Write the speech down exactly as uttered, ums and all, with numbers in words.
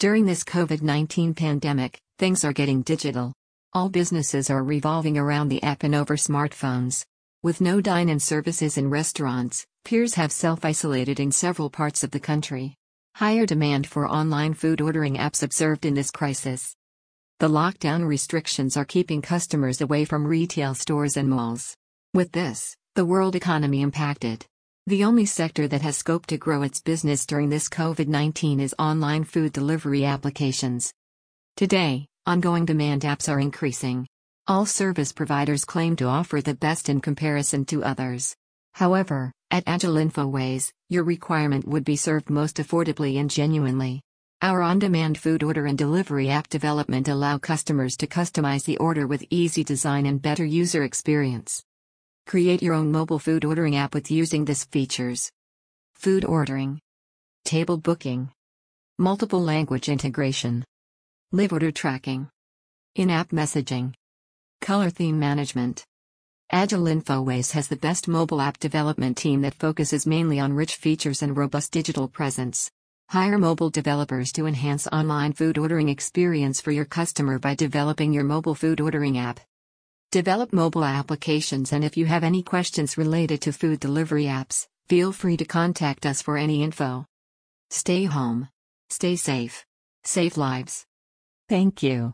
During this COVID nineteen pandemic, things are getting digital. All businesses are revolving around the app and over smartphones. With no dine-in services in restaurants, peers have self-isolated in several parts of the country. Higher demand for online food ordering apps observed in this crisis. The lockdown restrictions are keeping customers away from retail stores and malls. With this, the world economy impacted. The only sector that has scope to grow its business during this COVID nineteen is online food delivery applications. Today, ongoing demand apps are increasing. All service providers claim to offer the best in comparison to others. However, at Agile InfoWays, your requirement would be served most affordably and genuinely. Our on-demand food order and delivery app development allow customers to customize the order with easy design and better user experience. Create your own mobile food ordering app with using these features: food ordering, table booking, multiple language integration, live order tracking, in-app messaging, color theme management. Agile InfoWays has the best mobile app development team that focuses mainly on rich features and robust digital presence. Hire mobile developers to enhance online food ordering experience for your customer by developing your mobile food ordering app. Develop mobile applications, and if you have any questions related to food delivery apps, feel free to contact us for any info. Stay home. Stay safe. Save lives. Thank you.